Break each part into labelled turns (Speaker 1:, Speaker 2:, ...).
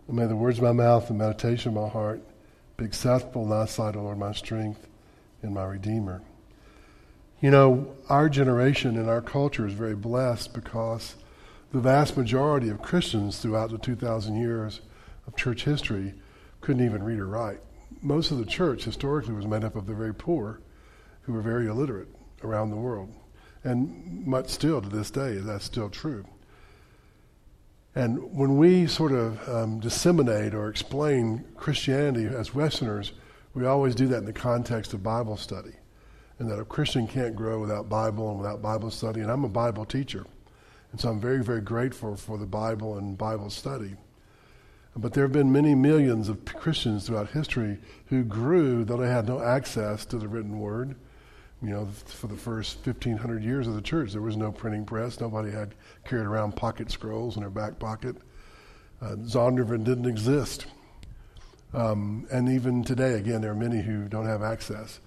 Speaker 1: And may the words of my mouth and meditation of my heart be acceptable in thy sight, O Lord, my strength and my Redeemer. You know, our generation and our culture is very blessed because the vast majority of Christians throughout the 2,000 years of church history couldn't even read or write. Most of the church historically was made up of the very poor who were very illiterate around the world. And much still to this day, that's still true. And when we sort of disseminate or explain Christianity as Westerners, we always do that in the context of Bible study. And that a Christian can't grow without Bible and without Bible study. And I'm a Bible teacher. And so I'm very, very grateful for the Bible and Bible study. But there have been many millions of Christians throughout history who grew, though they had no access to the written word. You know, for the first 1,500 years of the church, there was no printing press. Nobody had carried around pocket scrolls in their back pocket. Zondervan didn't exist. And even today, again, there are many who don't have access.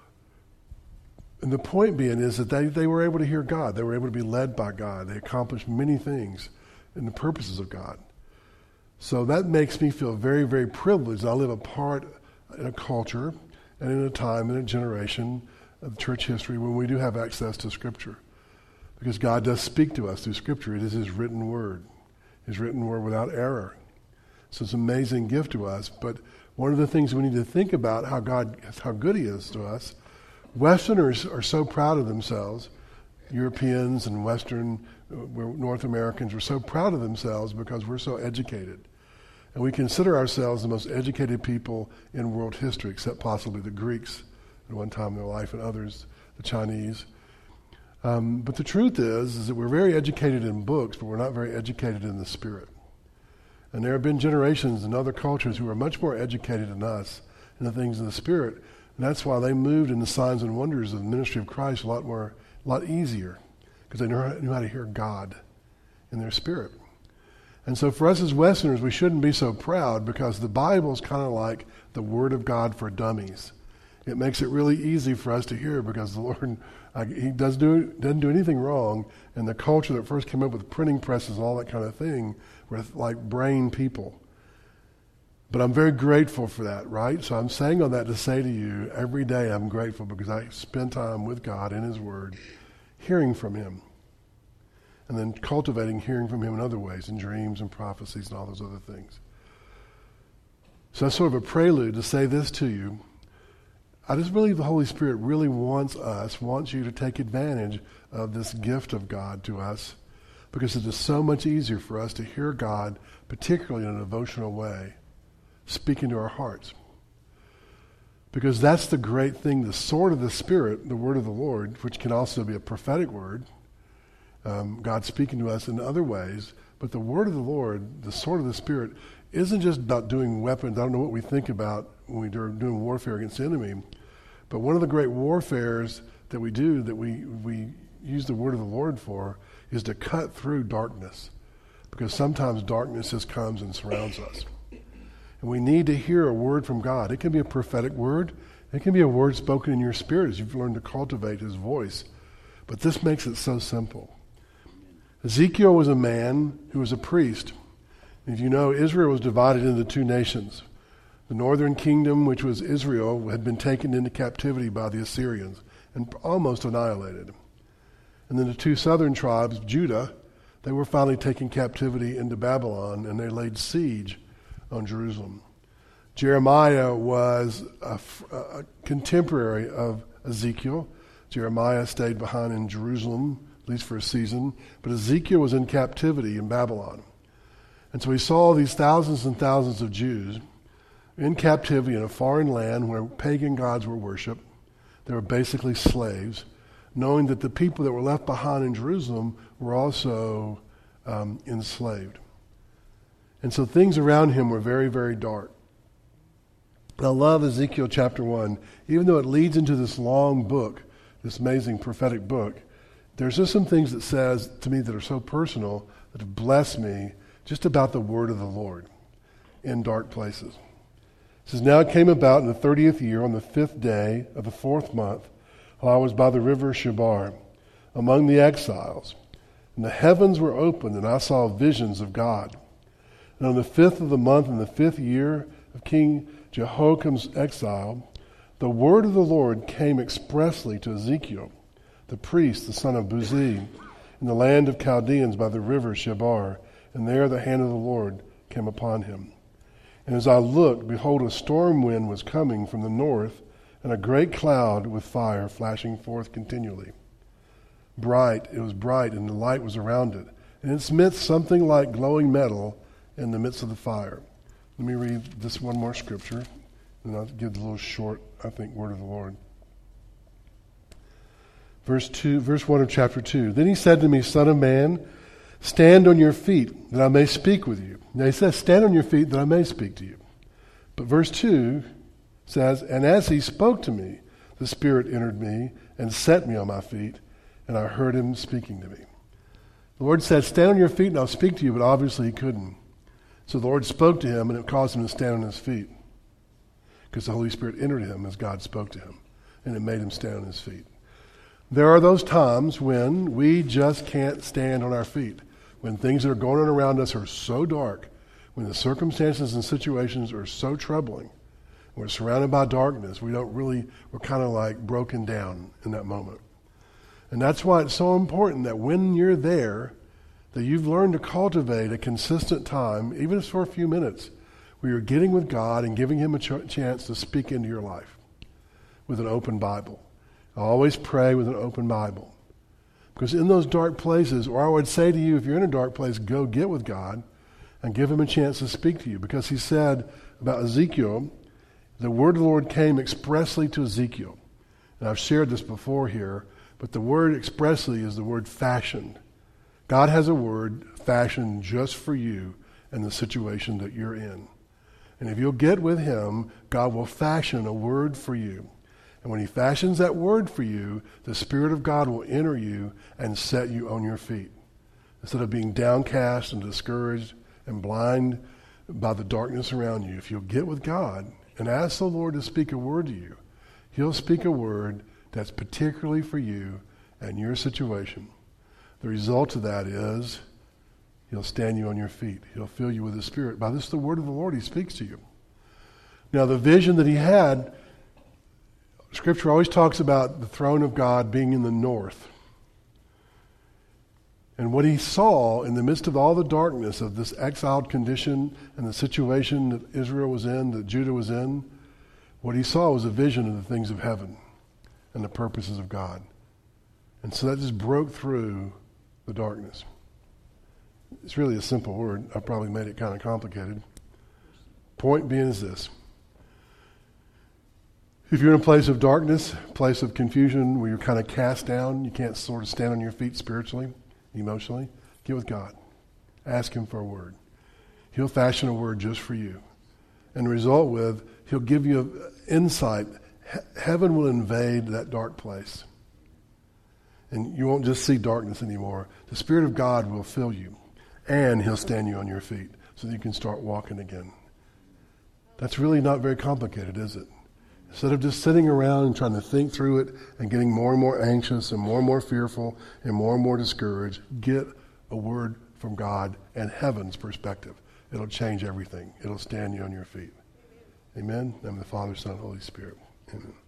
Speaker 1: And the point being is that they were able to hear God. They were able to be led by God. They accomplished many things in the purposes of God. So that makes me feel very, very privileged. I live a part in a culture and in a time, in a generation of church history when we do have access to Scripture. Because God does speak to us through Scripture. It is His written word. His written word without error. So it's an amazing gift to us. But one of the things we need to think about how good He is to us. Westerners are so proud of themselves. Europeans and North Americans are so proud of themselves because we're so educated. And we consider ourselves the most educated people in world history, except possibly the Greeks at one time in their life and others, the Chinese. But the truth is that we're very educated in books, but we're not very educated in the Spirit. And there have been generations in other cultures who are much more educated than us in the things of the Spirit. And that's why they moved in the signs and wonders of the ministry of Christ a lot easier, because they knew how to hear God in their spirit. And so for us as Westerners, we shouldn't be so proud because the Bible is kind of like the Word of God for dummies. It makes it really easy for us to hear because the Lord, He doesn't do anything wrong. And the culture that first came up with printing presses and all that kind of thing were like brain people. But I'm very grateful for that, right? So I'm saying all that to say to you, every day I'm grateful because I spend time with God in His Word, hearing from Him, and then cultivating hearing from Him in other ways, in dreams and prophecies and all those other things. So that's sort of a prelude to say this to you. I just believe the Holy Spirit really wants you to take advantage of this gift of God to us because it is so much easier for us to hear God, particularly in a devotional way, speaking to our hearts. Because that's the great thing, the sword of the Spirit, the word of the Lord, which can also be a prophetic word, God speaking to us in other ways, but the word of the Lord, the sword of the Spirit, isn't just about doing weapons. I don't know what we think about when we're doing warfare against the enemy, but one of the great warfares that we do, that we use the word of the Lord for, is to cut through darkness, because sometimes darkness just comes and surrounds us. And we need to hear a word from God. It can be a prophetic word. It can be a word spoken in your spirit as you've learned to cultivate His voice. But this makes it so simple. Ezekiel was a man who was a priest. As you know, Israel was divided into two nations. The northern kingdom, which was Israel, had been taken into captivity by the Assyrians and almost annihilated. And then the two southern tribes, Judah, they were finally taken captivity into Babylon, and they laid siege on Jerusalem. Jeremiah was a contemporary of Ezekiel. Jeremiah stayed behind in Jerusalem, at least for a season, but Ezekiel was in captivity in Babylon. And so he saw these thousands and thousands of Jews in captivity in a foreign land where pagan gods were worshipped. They were basically slaves, knowing that the people that were left behind in Jerusalem were also enslaved. And so things around him were very, very dark. I love Ezekiel chapter 1. Even though it leads into this long book, this amazing prophetic book, there's just some things that says to me that are so personal that have blessed me just about the word of the Lord in dark places. It says, "Now it came about in the 30th year, on the 5th day of the 4th month, while I was by the river Shebar, among the exiles, and the heavens were opened, and I saw visions of God. And on the 5th of the month in the 5th year of King Jehoiakim's exile, the word of the Lord came expressly to Ezekiel, the priest, the son of Buzi, in the land of Chaldeans by the river Shebar, and there the hand of the Lord came upon him. And as I looked, behold, a storm wind was coming from the north, and a great cloud with fire flashing forth continually. It was bright, and the light was around it. And in its midst something like glowing metal in the midst of the fire. Let me read this one more scripture, and I'll give the little short, word of the Lord. Verse 1 of chapter 2. Then he said to me, Son of man, stand on your feet, that I may speak with you. Now he says, stand on your feet, that I may speak to you. But verse 2 says, and as he spoke to me, the Spirit entered me and set me on my feet, and I heard him speaking to me. The Lord said, stand on your feet and I'll speak to you, but obviously he couldn't. So the Lord spoke to him, and it caused him to stand on his feet, because the Holy Spirit entered him as God spoke to him, and it made him stand on his feet. There are those times when we just can't stand on our feet, when things that are going on around us are so dark, when the circumstances and situations are so troubling, we're surrounded by darkness, we're kind of like broken down in that moment. And that's why it's so important that when you're there, that you've learned to cultivate a consistent time, even if it's for a few minutes, where you're getting with God and giving him a chance to speak into your life with an open Bible. I always pray with an open Bible. Because in those dark places, or I would say to you, if you're in a dark place, go get with God and give him a chance to speak to you. Because he said about Ezekiel, the word of the Lord came expressly to Ezekiel. And I've shared this before here, but the word expressly is the word fashioned. God has a word fashioned just for you and the situation that you're in. And if you'll get with him, God will fashion a word for you. And when he fashions that word for you, the Spirit of God will enter you and set you on your feet. Instead of being downcast and discouraged and blind by the darkness around you, if you'll get with God and ask the Lord to speak a word to you, he'll speak a word that's particularly for you and your situation. The result of that is he'll stand you on your feet. He'll fill you with his Spirit. By this, the word of the Lord, he speaks to you. Now, the vision that he had, Scripture always talks about the throne of God being in the north. And what he saw in the midst of all the darkness of this exiled condition and the situation that Israel was in, that Judah was in, what he saw was a vision of the things of heaven and the purposes of God. And so that just broke through the darkness. It's really a simple word. I probably made it kind of complicated. Point being is this. If you're in a place of darkness, place of confusion, where you're kind of cast down, you can't sort of stand on your feet spiritually, emotionally, get with God. Ask him for a word. He'll fashion a word just for you. And the result with, he'll give you insight. Heaven will invade that dark place. And you won't just see darkness anymore. The Spirit of God will fill you. And he'll stand you on your feet so that you can start walking again. That's really not very complicated, is it? Instead of just sitting around and trying to think through it and getting more and more anxious and more fearful and more discouraged, get a word from God and heaven's perspective. It'll change everything. It'll stand you on your feet. Amen? In the name of the Father, Son, and Holy Spirit. Amen.